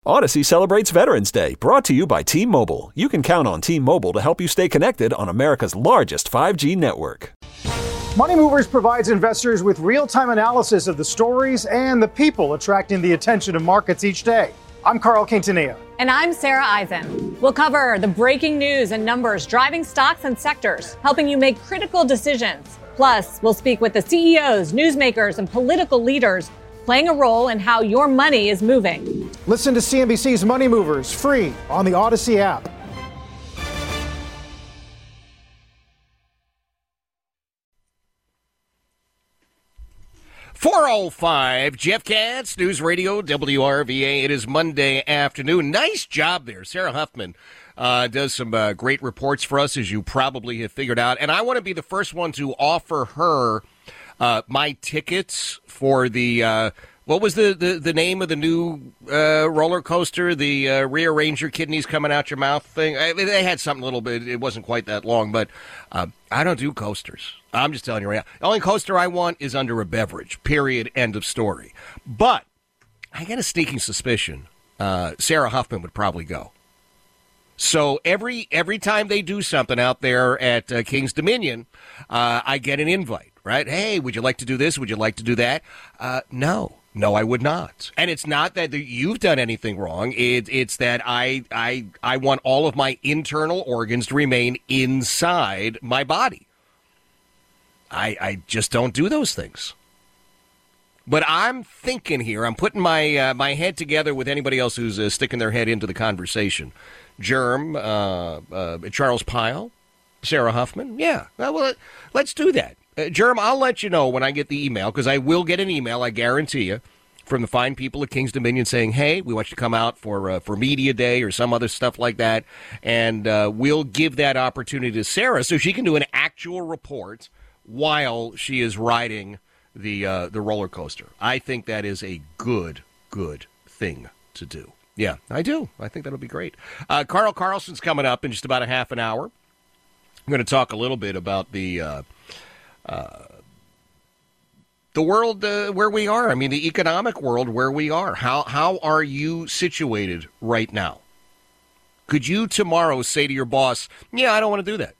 Odyssey celebrates Veterans Day, brought to you by T-Mobile. You can count on T-Mobile to help you stay connected on America's largest 5G network. Money Movers provides investors with real-time analysis of the stories and the people attracting the attention of markets each day. I'm Carl Quintanilla. And I'm Sarah Eisen. We'll cover the breaking news and numbers driving stocks and sectors, helping you make critical decisions. Plus, we'll speak with the CEOs, newsmakers, and political leaders playing a role in how your money is moving. Listen to CNBC's Money Movers free on the Odyssey app. .405, Jeff Katz, News Radio, WRVA. It is Monday afternoon. Nice job there. Sarah Huffman does some great reports for us, as you probably have figured out. And I want to be the first one to offer her my tickets for the, what was the name of the new roller coaster, the rearrange your kidneys coming out your mouth thing? They had something a little bit, it wasn't quite that long, but I don't do coasters. I'm just telling you right now. The only coaster I want is under a beverage, period, end of story. But I got a sneaking suspicion Sarah Huffman would probably go. So every time they do something out there at King's Dominion, I get an invite, right? Hey, would you like to do this? Would you like to do that? No, I would not. And it's not that you've done anything wrong. It's that I want all of my internal organs to remain inside my body. I just don't do those things. But I'm thinking here, I'm putting my my head together with anybody else who's sticking their head into the conversation. Germ, Charles Pyle, Sarah Huffman. Yeah, well, let's do that. Germ, I'll let you know when I get the email, because I will get an email, I guarantee you, from the fine people at King's Dominion saying, hey, we want you to come out for Media Day or some other stuff like that, and we'll give that opportunity to Sarah so she can do an actual report while she is riding the roller coaster. I think that is a good thing to do. Yeah, I do. I think that'll be great. Carl Carlson's coming up in just about a half an hour. I'm going to talk a little bit about the world where we are. I mean, the economic world where we are. How are you situated right now? Could you tomorrow say to your boss, yeah, I don't want to do that?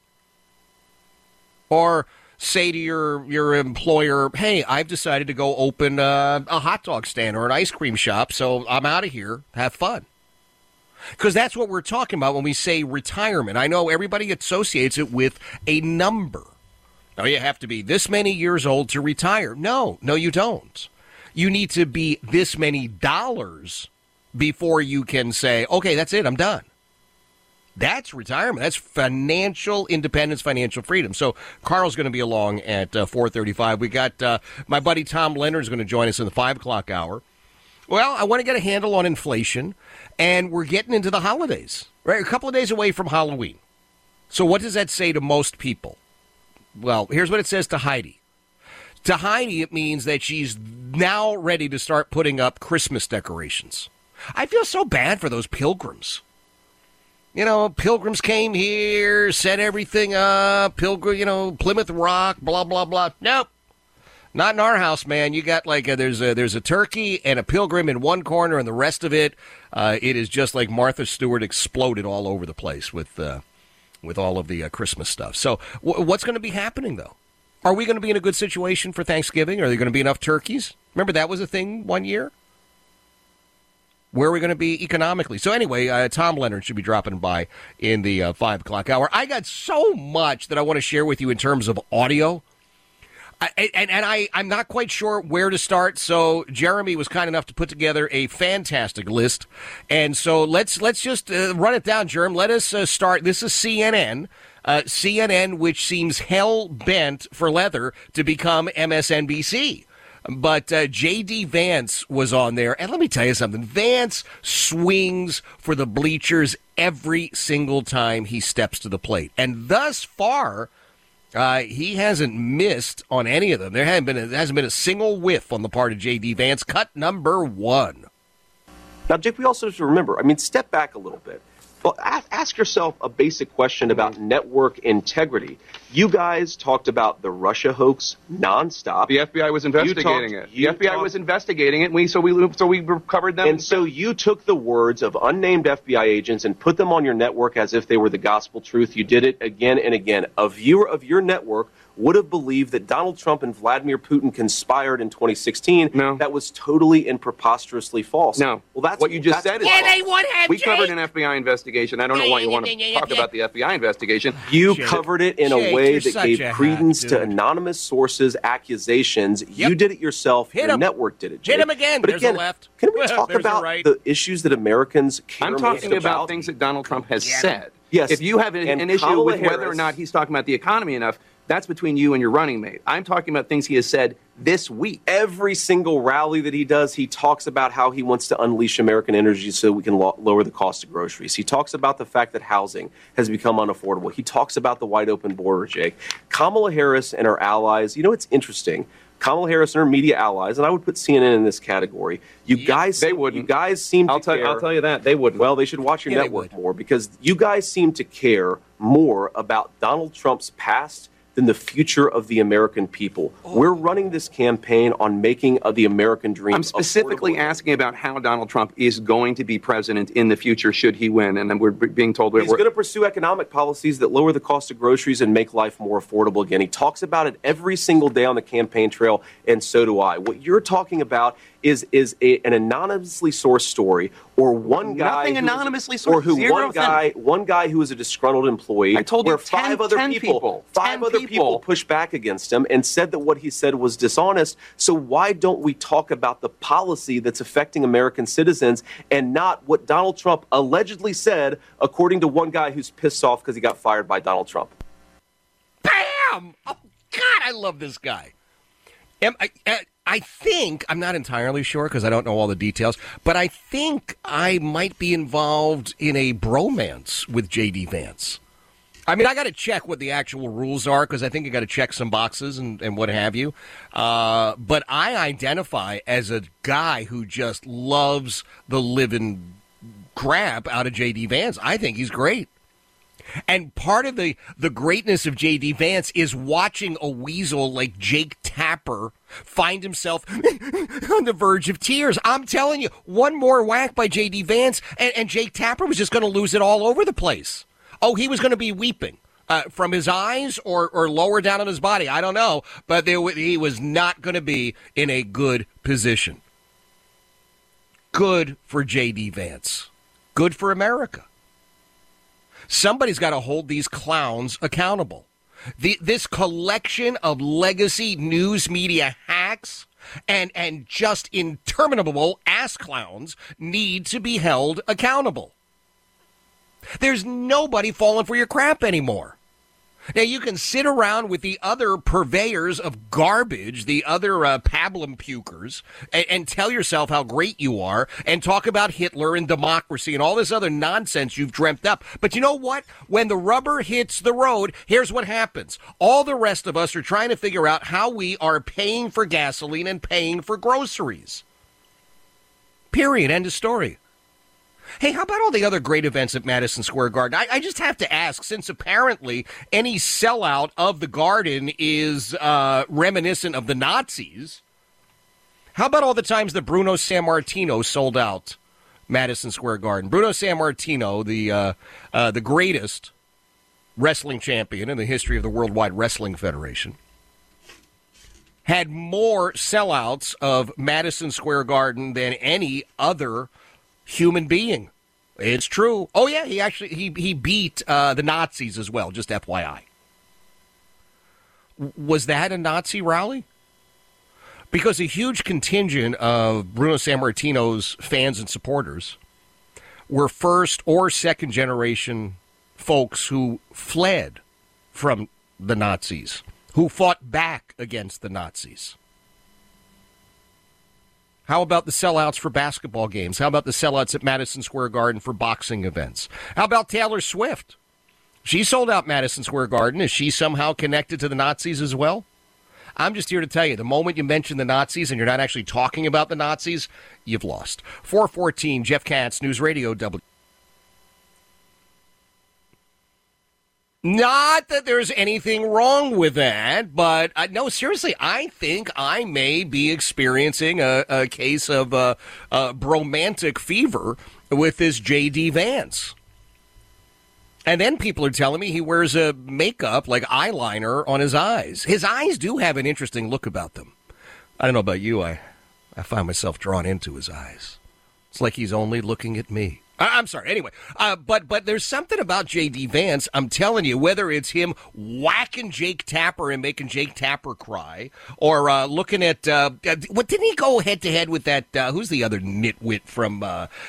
Or say to your employer, hey, I've decided to go open a hot dog stand or an ice cream shop, so I'm out of here. Have fun. Because that's what we're talking about when we say retirement. I know everybody associates it with a number. Now, you have to be this many years old to retire. No, you don't. You need to be this many dollars before you can say, okay, that's it, I'm done. That's retirement. That's financial independence, financial freedom. So Carl's going to be along at 4:35. We got my buddy Tom Leonard is going to join us in the 5 o'clock hour. Well, I want to get a handle on inflation, and we're getting into the holidays, right? A couple of days away from Halloween. So what does that say to most people? Well, here's what it says to Heidi. To Heidi, it means that she's now ready to start putting up Christmas decorations. I feel so bad for those pilgrims. You know, pilgrims came here, set everything up, Plymouth Rock, blah, blah, blah. Nope. Not in our house, man. You got there's a turkey and a pilgrim in one corner, and the rest of it, it is just like Martha Stewart exploded all over the place with all of the Christmas stuff. So what's going to be happening, though? Are we going to be in a good situation for Thanksgiving? Are there going to be enough turkeys? Remember that was a thing one year? Where are we going to be economically? So anyway, Tom Leonard should be dropping by in the 5 o'clock hour. I got so much that I want to share with you in terms of audio. I'm not quite sure where to start, so Jeremy was kind enough to put together a fantastic list. And so let's just run it down, Jerem. Let us start. This is CNN. CNN, which seems hell-bent for leather to become MSNBC. But J.D. Vance was on there, and let me tell you something. Vance swings for the bleachers every single time he steps to the plate. And thus far, he hasn't missed on any of them. There hasn't been a single whiff on the part of J.D. Vance. Cut number 1. Now, Jake, we also have to remember, step back a little bit. Well, ask yourself a basic question about network integrity. You guys talked about the Russia hoax nonstop. The FBI was investigating it. The FBI was investigating it, and so we covered them. And so you took the words of unnamed FBI agents and put them on your network as if they were the gospel truth. You did it again and again. A viewer of your network would have believed that Donald Trump and Vladimir Putin conspired in 2016. No. That was totally and preposterously false. No. Well, that's what you just said. Yeah, they would have. We covered an FBI investigation. I don't know why you want to talk about the FBI investigation. You covered it in a way that gave credence hack, to anonymous sources' accusations. You did it yourself. Your network did it, Jake. Hit him again. But There's again, a left. Can we talk There's about a right. the issues that Americans care most about? I'm talking about things that Donald Trump has said. Yes. If you have an issue Kamala with whether Harris, or not he's talking about the economy enough, that's between you and your running mate. I'm talking about things he has said this week. Every single rally that he does, he talks about how he wants to unleash American energy so we can lower the cost of groceries. He talks about the fact that housing has become unaffordable. He talks about the wide open border, Jake. Kamala Harris and her allies, it's interesting. Kamala Harris and her media allies, and I would put CNN in this category. You guys seem to care. I'll tell you that. They wouldn't. Well, they should watch your network more because you guys seem to care more about Donald Trump's past than the future of the American people. We're running this campaign on making the American dream. I'm specifically asking about how Donald Trump is going to be president in the future should he win, and then we're being told he's going to pursue economic policies that lower the cost of groceries and make life more affordable again. He talks about it every single day on the campaign trail, and so do I. What you're talking about is an anonymously sourced story, or one guy nothing anonymously sourced, or who one guy who is a disgruntled employee. I told you, five other people pushed back against him and said that what he said was dishonest. So why don't we talk about the policy that's affecting American citizens and not what Donald Trump allegedly said, according to one guy who's pissed off because he got fired by Donald Trump? Bam! Oh God, I love this guy. I think, I'm not entirely sure because I don't know all the details, but I think I might be involved in a bromance with J.D. Vance. I mean, I got to check what the actual rules are because I think you got to check some boxes and what have you. But I identify as a guy who just loves the living crap out of J.D. Vance. I think he's great. And part of the greatness of J.D. Vance is watching a weasel like Jake Tapper find himself on the verge of tears. I'm telling you, one more whack by J.D. Vance, and Jake Tapper was just going to lose it all over the place. Oh, he was going to be weeping from his eyes or lower down on his body. I don't know, but he was not going to be in a good position. Good for J.D. Vance. Good for America. Somebody's got to hold these clowns accountable. This collection of legacy news media hacks and just interminable ass clowns need to be held accountable. There's nobody falling for your crap anymore. Now, you can sit around with the other purveyors of garbage, the other pablum pukers, and tell yourself how great you are and talk about Hitler and democracy and all this other nonsense you've dreamt up. But you know what? When the rubber hits the road, here's what happens. All the rest of us are trying to figure out how we are paying for gasoline and paying for groceries. Period. End of story. Hey, how about all the other great events at Madison Square Garden? I just have to ask, since apparently any sellout of the Garden is reminiscent of the Nazis, how about all the times that Bruno Sammartino sold out Madison Square Garden? Bruno Sammartino, the greatest wrestling champion in the history of the Worldwide Wrestling Federation, had more sellouts of Madison Square Garden than any other human being. It's true. Oh yeah, he beat the Nazis as well, just FYI. Was that a Nazi rally? Because a huge contingent of Bruno Sammartino's fans and supporters were first or second generation folks who fled from the Nazis, who fought back against the Nazis. How about the sellouts for basketball games? How about the sellouts at Madison Square Garden for boxing events? How about Taylor Swift? She sold out Madison Square Garden. Is she somehow connected to the Nazis as well? I'm just here to tell you, the moment you mention the Nazis and you're not actually talking about the Nazis, you've lost. 414, Jeff Katz, News Radio W. Not that there's anything wrong with that, but no, seriously, I think I may be experiencing a case of bromantic fever with this J.D. Vance. And then people are telling me he wears a makeup, like eyeliner, on his eyes. His eyes do have an interesting look about them. I don't know about you, I find myself drawn into his eyes. It's like he's only looking at me. I'm sorry. Anyway, but there's something about J.D. Vance. I'm telling you, whether it's him whacking Jake Tapper and making Jake Tapper cry, or looking at what didn't he go head to head with that? Who's the other nitwit from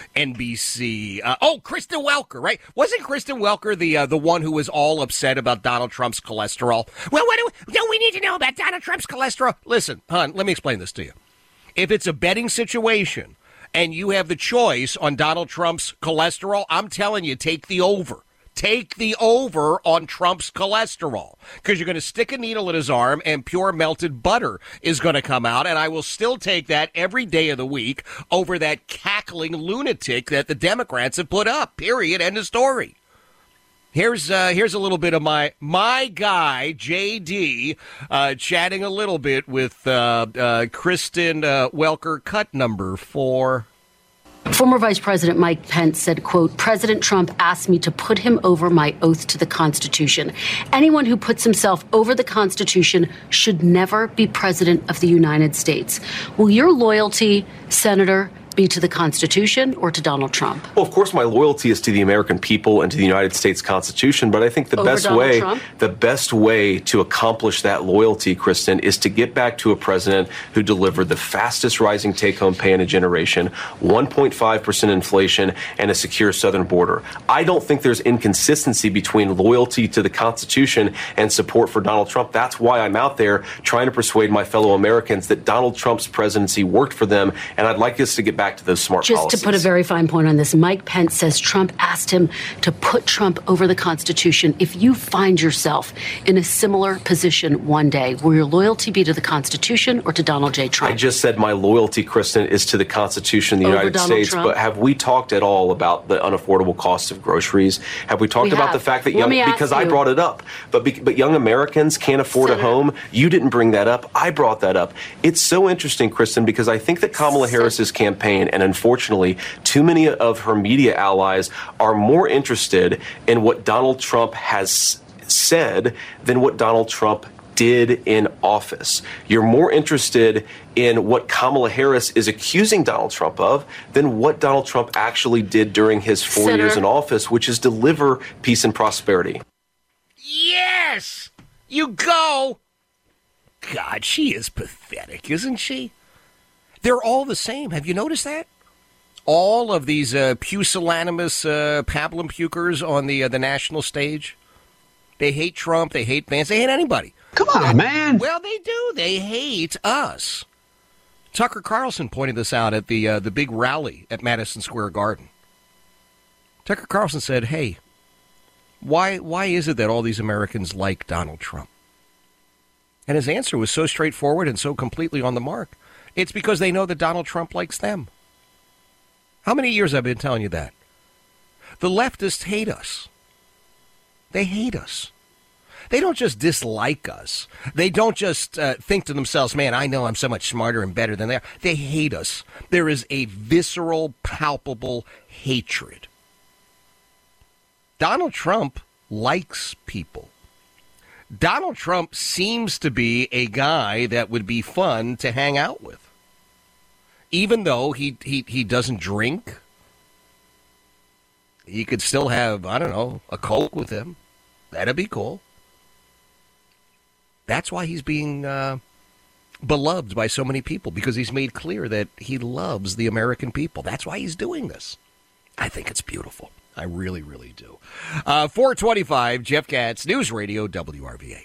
NBC? Kristen Welker, right? Wasn't Kristen Welker the one who was all upset about Donald Trump's cholesterol? Well, what do we need to know about Donald Trump's cholesterol? Listen, hon, let me explain this to you. If it's a betting situation, and you have the choice on Donald Trump's cholesterol, I'm telling you, take the over. Take the over on Trump's cholesterol, because you're going to stick a needle in his arm and pure melted butter is going to come out, and I will still take that every day of the week over that cackling lunatic that the Democrats have put up, period, end of story. Here's a little bit of my guy, J.D., chatting a little bit with Kristen Welker, cut number 4. Former Vice President Mike Pence said, quote, President Trump asked me to put him over my oath to the Constitution. Anyone who puts himself over the Constitution should never be president of the United States. Will your loyalty, Senator, be to the Constitution or to Donald Trump? Well, of course, my loyalty is to the American people and to the United States Constitution. But I think the best way to accomplish that loyalty, Kristen, is to get back to a president who delivered the fastest rising take-home pay in a generation, 1.5% inflation, and a secure southern border. I don't think there's inconsistency between loyalty to the Constitution and support for Donald Trump. That's why I'm out there trying to persuade my fellow Americans that Donald Trump's presidency worked for them, and I'd like us to get back to those smart policies. Just to put a very fine point on this, Mike Pence says Trump asked him to put Trump over the Constitution. If you find yourself in a similar position one day, will your loyalty be to the Constitution or to Donald J. Trump? I just said my loyalty, Kristen, is to the Constitution of the United States. Trump? But have we talked at all about the unaffordable cost of groceries? Have we talked about the fact that because I brought it up, but young Americans can't afford a home? You didn't bring that up. I brought that up. It's so interesting, Kristen, because I think that Kamala Harris's campaign, and unfortunately, too many of her media allies are more interested in what Donald Trump has said than what Donald Trump did in office. You're more interested in what Kamala Harris is accusing Donald Trump of than what Donald Trump actually did during his 4 years in office, which is deliver peace and prosperity. Yes! You go! God, she is pathetic, isn't she? They're all the same. Have you noticed that? All of these pusillanimous pablum pukers on the national stage. They hate Trump. They hate Vance. They hate anybody. Come on, man. Well, they do. They hate us. Tucker Carlson pointed this out at the big rally at Madison Square Garden. Tucker Carlson said, hey, why is it that all these Americans like Donald Trump? And his answer was so straightforward and so completely on the mark. It's because they know that Donald Trump likes them. How many years have I been telling you that? The leftists hate us. They hate us. They don't just dislike us. They don't just think to themselves, man, I know I'm so much smarter and better than they are. They hate us. There is a visceral, palpable hatred. Donald Trump likes people. Donald Trump seems to be a guy that would be fun to hang out with. Even though he doesn't drink, he could still have, I don't know, a Coke with him. That'd be cool. That's why he's being beloved by so many people, because he's made clear that he loves the American people. That's why he's doing this. I think it's beautiful. I really, really do. 425, Jeff Katz, News Radio, WRVA.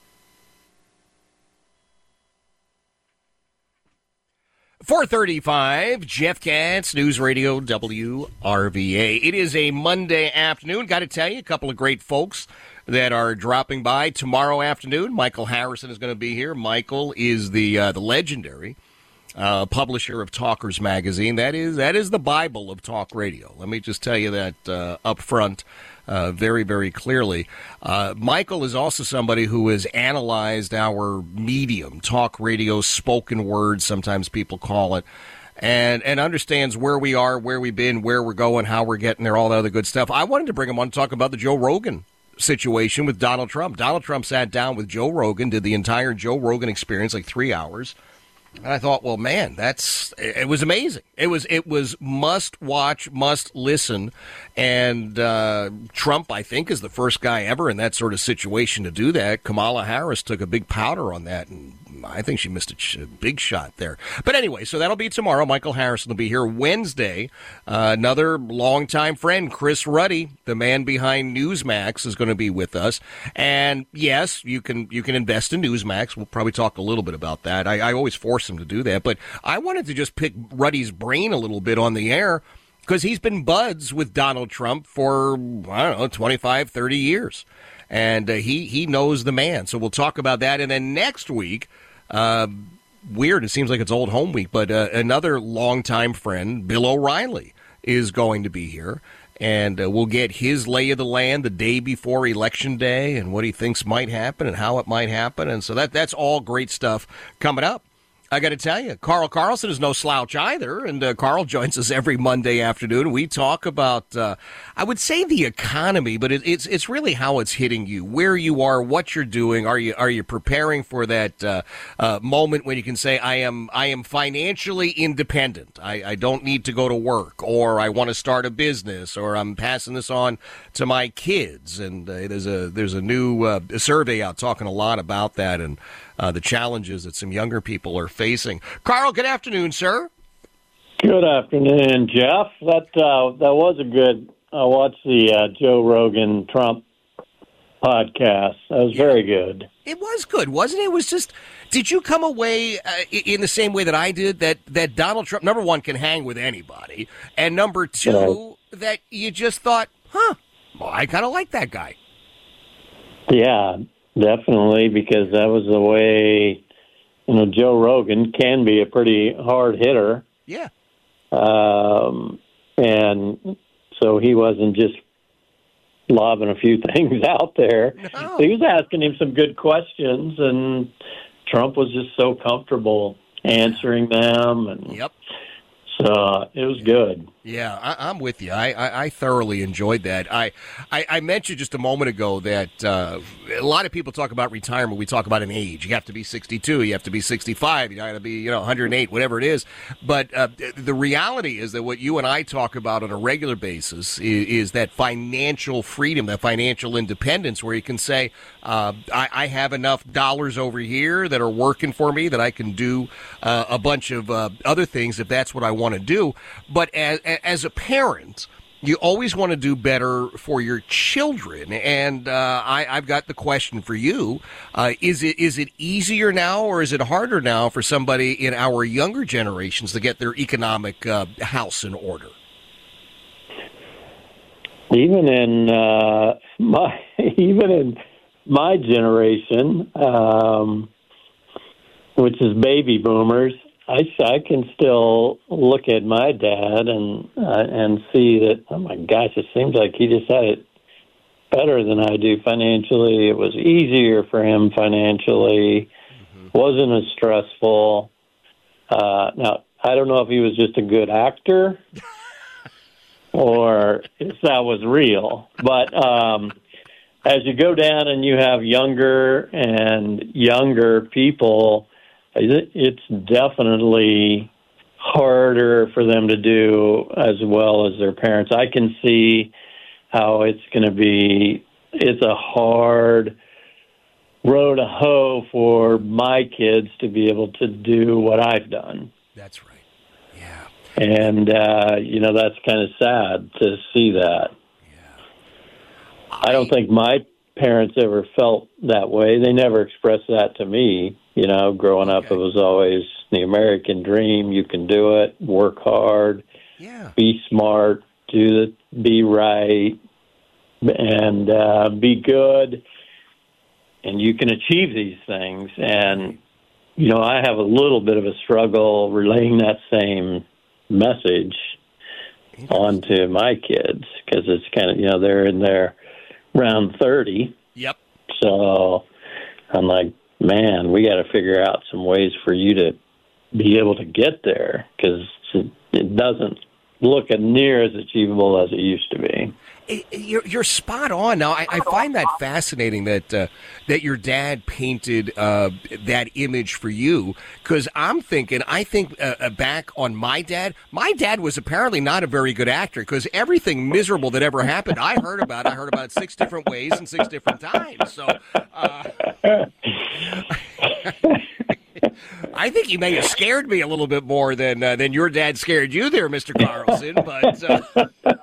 .435, Jeff Katz, News Radio, WRVA. It is a Monday afternoon. Got to tell you, a couple of great folks that are dropping by tomorrow afternoon. Michael Harrison is going to be here. Michael is the legendary publisher of Talkers Magazine. That is the Bible of talk radio. Let me just tell you that up front very, very clearly. Michael is also somebody who has analyzed our medium, talk radio, spoken word, sometimes people call it, and understands where we are, where we've been, where we're going, how we're getting there, all that other good stuff. I wanted to bring him on to talk about the Joe Rogan situation with Donald Trump. Donald Trump sat down with Joe Rogan, did the entire Joe Rogan experience, like 3 hours. And I thought, well, man, it was amazing. It was must watch, must listen. And Trump, I think, is the first guy ever in that sort of situation to do that. Kamala Harris took a big powder on that, and I think she missed a big shot there. But anyway, so that'll be tomorrow. Michael Harrison will be here Wednesday. Another longtime friend, Chris Ruddy, the man behind Newsmax, is going to be with us. And yes, you can invest in Newsmax. We'll probably talk a little bit about that. I always force him to do that. But I wanted to just pick Ruddy's brain a little bit on the air because he's been buds with Donald Trump for, I don't know, 25, 30 years. And he knows the man. So we'll talk about that. And then next week, weird, it seems like it's old home week, but another longtime friend, Bill O'Reilly, is going to be here. And we'll get his lay of the land the day before Election Day and what he thinks might happen and how it might happen. And so that's all great stuff coming up. I got to tell you, Carl Carlson is no slouch either, and Carl joins us every Monday afternoon. We talk about, I would say, the economy, but it's really how it's hitting you, where you are, what you're doing. Are you preparing for that moment when you can say, I am financially independent. I don't need to go to work, or I want to start a business, or I'm passing this on to my kids. And there's a new survey out talking a lot about that and the challenges that some younger people are facing. Carl, good afternoon, sir. Good afternoon, Jeff. That was a good. I watched the Joe Rogan Trump podcast. That was very good. It was good, wasn't it? It was just. Did you come away in the same way that I did? That Donald Trump, number one, can hang with anybody, and number two, that you just thought, well, I kind of like that guy. Yeah. Definitely, because that was the way, Joe Rogan can be a pretty hard hitter. Yeah. And so he wasn't just lobbing a few things out there. No. He was asking him some good questions, and Trump was just so comfortable answering them. And yep. So it was good. Yeah, I'm with you. I thoroughly enjoyed that. I mentioned just a moment ago that a lot of people talk about retirement. We talk about an age. You have to be 62. You have to be 65. You got to be 108, whatever it is. But the reality is that what you and I talk about on a regular basis is that financial freedom, that financial independence, where you can say, I have enough dollars over here that are working for me that I can do a bunch of other things if that's what I want to do. But as a parent, you always want to do better for your children. And I've got the question for you. Is it easier now or is it harder now for somebody in our younger generations to get their economic house in order? Even in my generation, which is baby boomers, I can still look at my dad and see that, oh my gosh, it seems like he just had it better than I do financially. It was easier for him financially, wasn't as stressful. Now, I don't know if he was just a good actor or if that was real, but as you go down and you have younger and younger people, it's definitely harder for them to do as well as their parents. I can see how it's a hard row to hoe for my kids to be able to do what I've done. That's right. Yeah. And, that's kind of sad to see that. Yeah. I don't think my parents ever felt that way. They never expressed that to me. Growing up, it was always the American dream. You can do it, work hard, be smart, be right, and be good, and you can achieve these things. And I have a little bit of a struggle relaying that same message onto my kids because it's kind of, they're in their around 30. Yep. So I'm like, man, we got to figure out some ways for you to be able to get there because it doesn't look near as achievable as it used to be. You're spot on. Now, I find that fascinating that your dad painted that image for you, because I think back on my dad. My dad was apparently not a very good actor, because everything miserable that ever happened, I heard about it 6 different ways and 6 different times. So I think he may have scared me a little bit more than your dad scared you there, Mr. Carlson, but...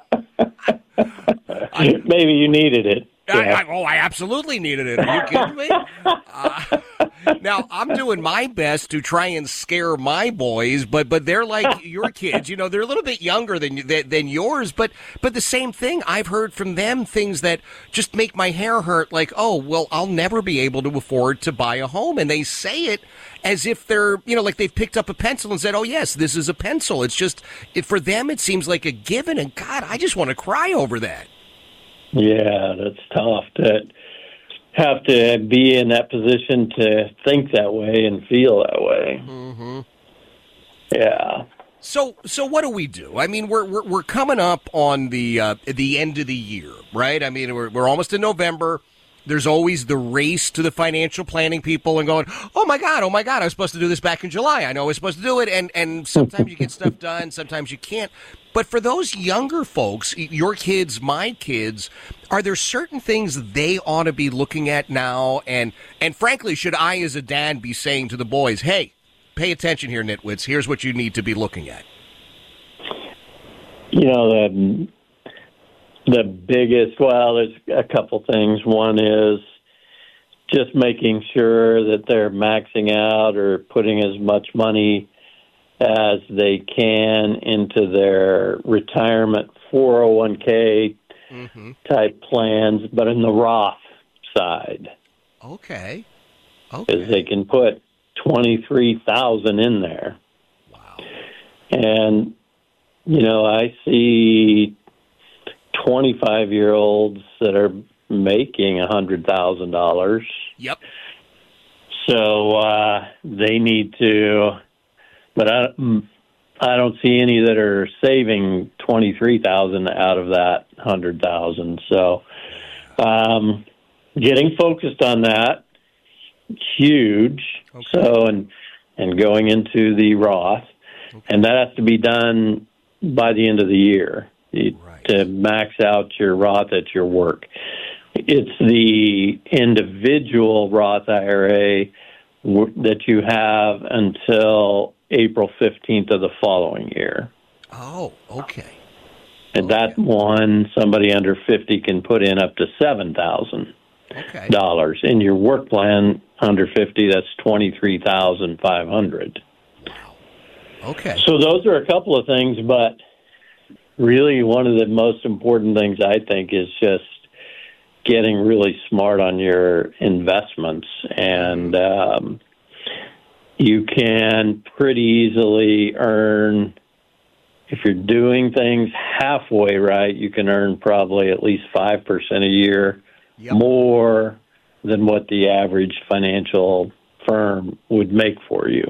Maybe you needed it. Yeah. I absolutely needed it. Are you kidding me? Now, I'm doing my best to try and scare my boys, but they're like your kids. They're a little bit younger than yours, but the same thing. I've heard from them things that just make my hair hurt, like, oh, well, I'll never be able to afford to buy a home. And they say it as if they're, like they've picked up a pencil and said, oh, yes, this is a pencil. It's just, for them, it seems like a given. And, God, I just want to cry over that. Yeah, that's tough to have to be in that position to think that way and feel that way. Mm-hmm. Yeah. So what do we do? I mean, we're coming up on the end of the year, right? I mean, we're almost in November. There's always the race to the financial planning people and going, oh my God, I was supposed to do this back in July. I know I was supposed to do it. And sometimes you get stuff done, sometimes you can't. But for those younger folks, your kids, my kids, are there certain things they ought to be looking at now? And frankly, should I as a dad be saying to the boys, hey, pay attention here, nitwits. Here's what you need to be looking at. The biggest, there's a couple things. One is just making sure that they're maxing out or putting as much money as they can into their retirement 401k type plans, but in the Roth side. Okay. Because they can put $23,000 in there. Wow. And, I see 25-year-olds that are making $100,000. Yep. So they need to, but I don't see any that are saving $23,000 out of that $100,000. So getting focused on that, huge. Okay. So and going into the Roth, and that has to be done by the end of the year. To max out your Roth at your work. It's the individual Roth IRA that you have until April 15th of the following year. Oh, okay. And that one, somebody under 50 can put in up to $7,000. Okay. In your work plan, under 50, that's $23,500. Wow. Okay. So those are a couple of things, but really, one of the most important things, I think, is just getting really smart on your investments. And you can pretty easily earn, if you're doing things halfway right, you can earn probably at least 5% a year more than what the average financial firm would make for you.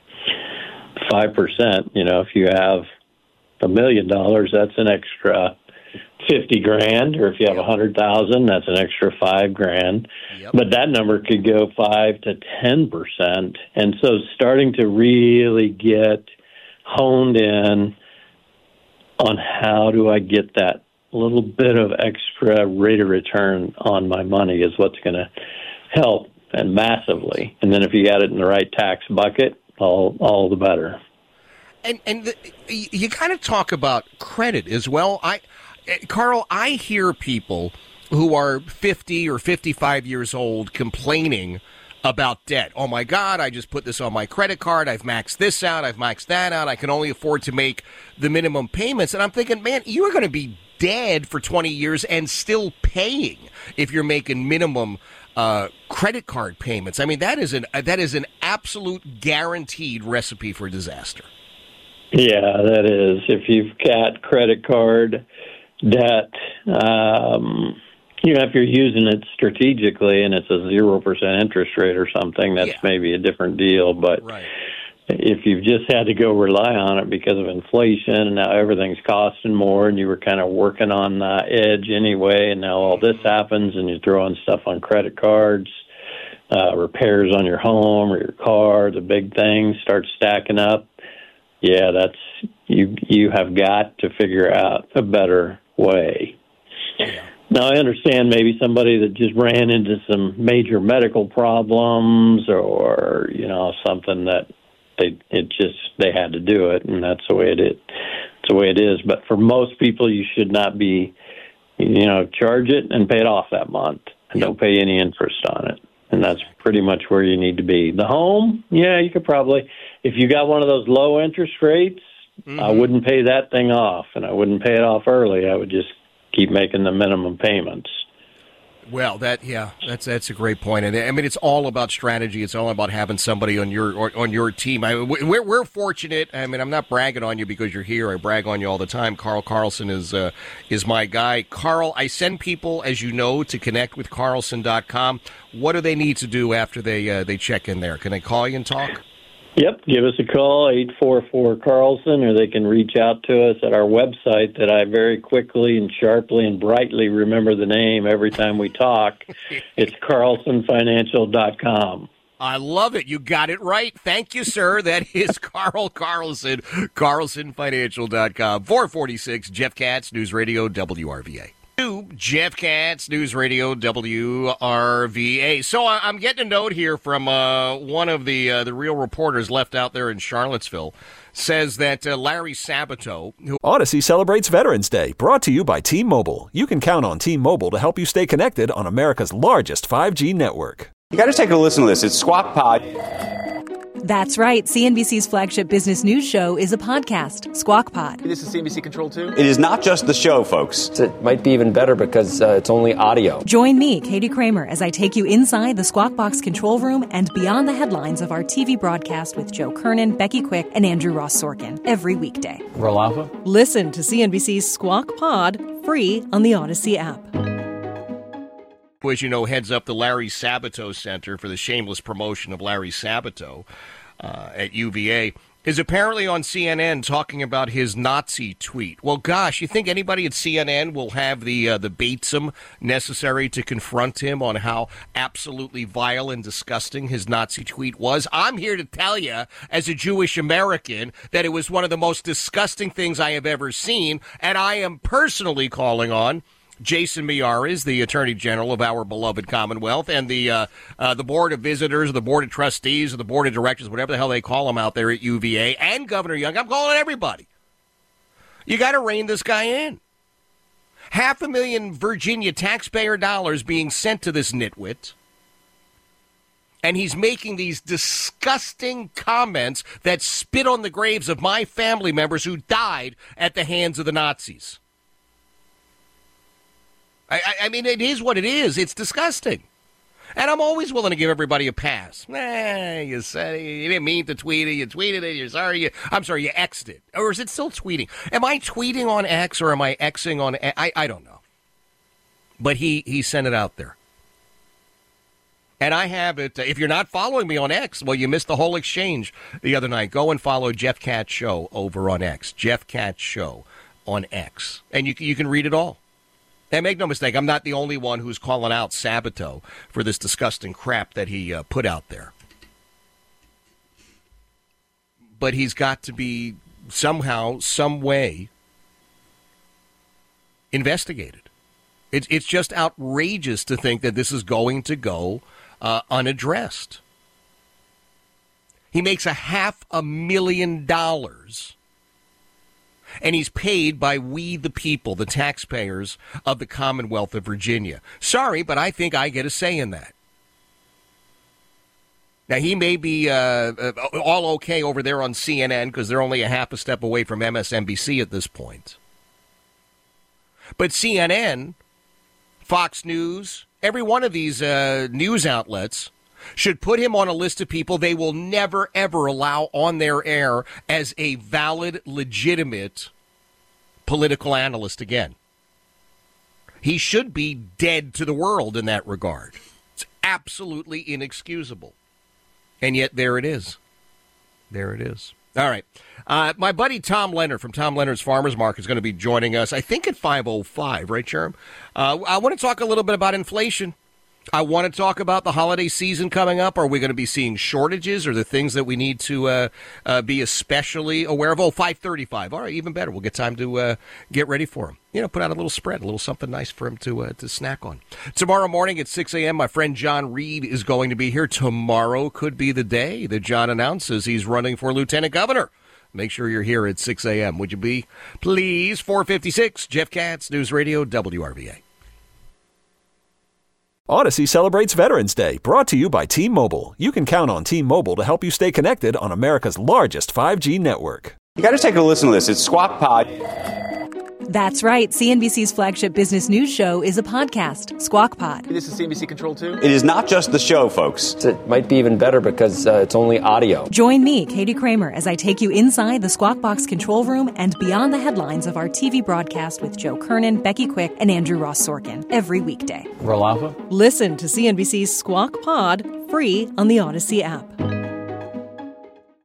5%, if you have $1 million, that's an extra $50,000, or if you have 100,000, that's an extra $5,000. But that number could go 5 to 10%, and so starting to really get honed in on how do I get that little bit of extra rate of return on my money is what's going to help, and massively. And then if you got it in the right tax bucket, all the better. And you kind of talk about credit as well. Carl, I hear people who are 50 or 55 years old complaining about debt. Oh, my God, I just put this on my credit card. I've maxed this out. I've maxed that out. I can only afford to make the minimum payments. And I'm thinking, man, you are going to be dead for 20 years and still paying if you're making minimum credit card payments. I mean, that is an absolute guaranteed recipe for disaster. Yeah, that is. If you've got credit card debt, if you're using it strategically and it's a 0% interest rate or something, that's maybe a different deal. But if you've just had to go rely on it because of inflation and now everything's costing more and you were kind of working on the edge anyway, and now all this happens and you're throwing stuff on credit cards, repairs on your home or your car, the big things start stacking up. Yeah, that's you have got to figure out a better way. Now, I understand maybe somebody that just ran into some major medical problems or, something that they had to do it, and that's the way it is. It's the way it is. But for most people, you should not be, charge it and pay it off that month and don't pay any interest on it. And that's pretty much where you need to be. The home, you could probably, if you got one of those low interest rates, I wouldn't pay that thing off, and I wouldn't pay it off early. I would just keep making the minimum payments. Well, that's a great point, and I mean it's all about strategy. It's all about having somebody on your team. We're fortunate. I mean, I'm not bragging on you because you're here. I brag on you all the time. Carl Carlson is my guy. Carl, I send people, as you know, to connect with Carlson.com. What do they need to do after they check in there? Can they call you and talk? Yep, give us a call, 844-CARLSON, or they can reach out to us at our website that I very quickly and sharply and brightly remember the name every time we talk. It's carlsonfinancial.com. I love it. You got it right. Thank you, sir. That is Carl Carlson, carlsonfinancial.com. 446, Jeff Katz, News Radio, WRVA. Jeff Katz, News Radio, WRVA. So I'm getting a note here from one of the real reporters left out there in Charlottesville. Says that Larry Sabato... Odyssey celebrates Veterans Day, brought to you by T-Mobile. You can count on T-Mobile to help you stay connected on America's largest 5G network. You got to take a listen to this. It's Squawk Pod. That's right. CNBC's flagship business news show is a podcast, Squawk Pod. This is CNBC Control 2? It is not just the show, folks. It might be even better because it's only audio. Join me, Katie Kramer, as I take you inside the Squawk Box control room and beyond the headlines of our TV broadcast with Joe Kernan, Becky Quick, and Andrew Ross Sorkin every weekday. Roll Alpha? Listen to CNBC's Squawk Pod free on the Odyssey app. Who, as you know, heads up the Larry Sabato Center for the shameless promotion of Larry Sabato at UVA, is apparently on CNN talking about his Nazi tweet. Well, gosh, you think anybody at CNN will have the batesum necessary to confront him on how absolutely vile and disgusting his Nazi tweet was? I'm here to tell you, as a Jewish American, that it was one of the most disgusting things I have ever seen, and I am personally calling on Jason Miyares, the Attorney General of our beloved Commonwealth, and the Board of Visitors, the Board of Trustees, or the Board of Directors, whatever the hell they call them out there at UVA, and Governor Young. I'm calling everybody. You got to rein this guy in. $500,000 Virginia taxpayer dollars being sent to this nitwit, and he's making these disgusting comments that spit on the graves of my family members who died at the hands of the Nazis. I mean, it is what it is. It's disgusting. And I'm always willing to give everybody a pass. You said you didn't mean to tweet it. You tweeted it. You're sorry. I'm sorry, you X'd it. Or is it still tweeting? Am I tweeting on X or am I Xing on X? I don't know. But he sent it out there. And I have it. If you're not following me on X, well, you missed the whole exchange the other night. Go and follow Jeff Katz Show over on X. Jeff Katz Show on X. And you can read it all. And make no mistake, I'm not the only one who's calling out Sabato for this disgusting crap that he put out there. But he's got to be somehow, some way investigated. It's just outrageous to think that this is going to go unaddressed. He makes $500,000. And he's paid by we the people, the taxpayers of the Commonwealth of Virginia. Sorry, but I think I get a say in that. Now, he may be all okay over there on CNN because they're only a half a step away from MSNBC at this point. But CNN, Fox News, every one of these news outlets should put him on a list of people they will never, ever allow on their air as a valid, legitimate political analyst again. He should be dead to the world in that regard. It's absolutely inexcusable. And yet there it is. There it is. All right. My buddy Tom Leonard from Tom Leonard's Farmers Market is going to be joining us, I think, at 5:05, right, Jerem? I want to talk a little bit about inflation. I want to talk about the holiday season coming up. Are we going to be seeing shortages or the things that we need to be especially aware of? 5:35. All right, even better. We'll get time to get ready for him. You know, put out a little spread, a little something nice for him to snack on. Tomorrow morning at 6 a.m., my friend John Reed is going to be here. Tomorrow could be the day that John announces he's running for lieutenant governor. Make sure you're here at 6 a.m. Would you be? Please, 456, Jeff Katz, News Radio, WRVA. Odyssey celebrates Veterans Day, brought to you by T-Mobile. You can count on T-Mobile to help you stay connected on America's largest 5G network. You got to take a listen to this. It's Squawk Pod. That's right. CNBC's flagship business news show is a podcast, Squawk Pod. This is CNBC Control 2. It is not just the show, folks. It might be even better because it's only audio. Join me, Katie Kramer, as I take you inside the Squawk Box control room and beyond the headlines of our TV broadcast with Joe Kernan, Becky Quick, and Andrew Ross Sorkin every weekday. Roll Alpha. Listen to CNBC's Squawk Pod free on the Odyssey app.